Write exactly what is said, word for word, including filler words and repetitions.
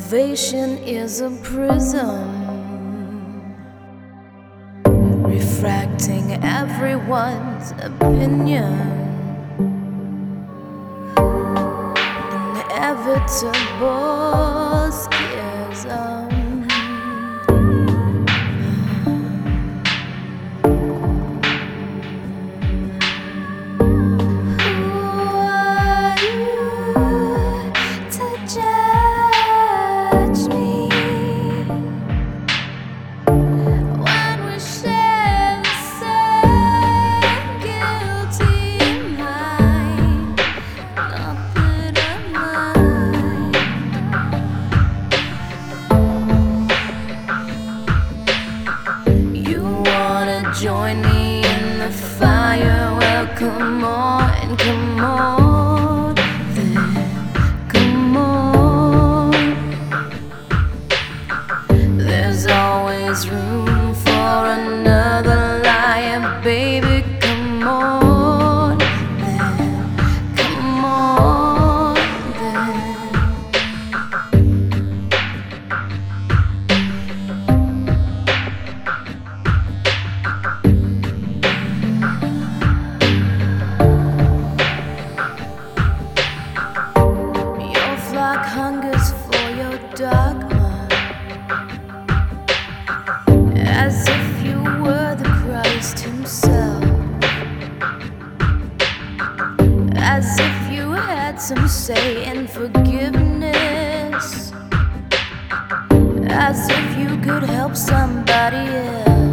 Salvation is a prism, refracting everyone's opinion. Inevitable schism. Join me in the fire, well come on, come on, then come on. There's always room for another liar, baby, come on, then come on, then. Hungers for your dogma, as if you were the Christ himself, as if you had some say in forgiveness, as if you could help somebody else.